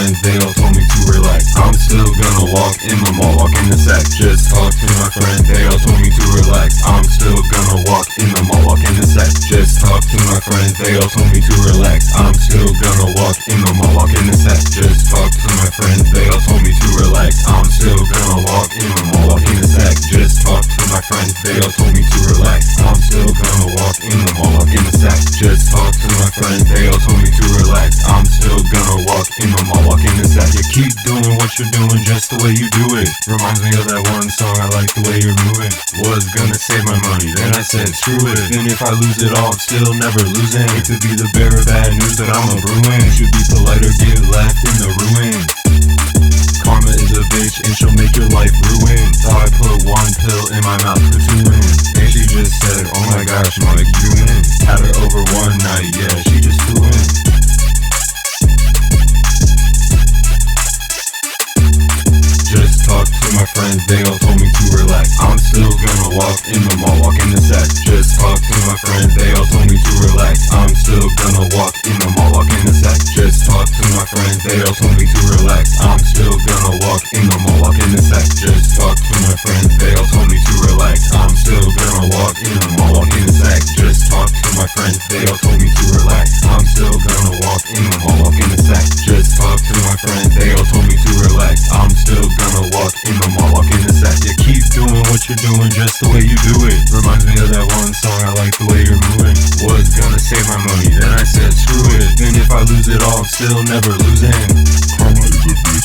friends, they all told me to relax. I'm still gonna walk in the mall, walk in the sack. Just talk to my friends, they all told me to relax. I'm still gonna walk in the mall, walk in the sack. Just talk to my friends, they all told me to relax. I'm still gonna walk in the mall, walk in the sack. Just talk to my friends, they all told me to relax. I'm still gonna walk in the mall, walk in the sack. Just talk to my friends, they all told me to relax. I'm still gonna walk in the mall, walk in the sack. Just talk to my friends, they all told me to relax. I'm still gonna walk in the mall, walk in the sack. You keep doing what you're doing just the way you do it. Reminds me of that one song, I like the way you're moving. Was gonna save my money, then I said screw it. Then if I lose it all, I'm still never losing. Hate to be the bearer of bad news that I'm a brewing. Should be polite or get left in the ruin. Karma is a bitch and she'll make your life ruined. So I put one pill in my mouth for two wins. And she just said, oh my gosh, Mike, you win. Had her over one night, yeah, she just flew in. Just talk to my friends, they all told me to relax. I'm still gonna walk in the mall, walk in the sack. Just talk to my friends, they all told me to relax. I'm still gonna walk in the mall, walk in the sack. Just talk to my friends, they all told me to relax. I'm still gonna walk in the mall, walk in the sack. Just talk to my friends, they all told me to relax. I'm still gonna walk in the mall, walk in the sack. Just talk to my friends, they all told me to relax. I'm still gonna walk in the mall, walk in the sack. Just talk to my friends, they all told me to relax. I'm still gonna walk in the mall, walk in the sack. You keep doing what you're doing just the way you do it. Reminds me of that one song, I like the way you're moving. Was gonna save my money, then I said screw it. Then if I lose it all, I'm still never losing. Karma is a bitch.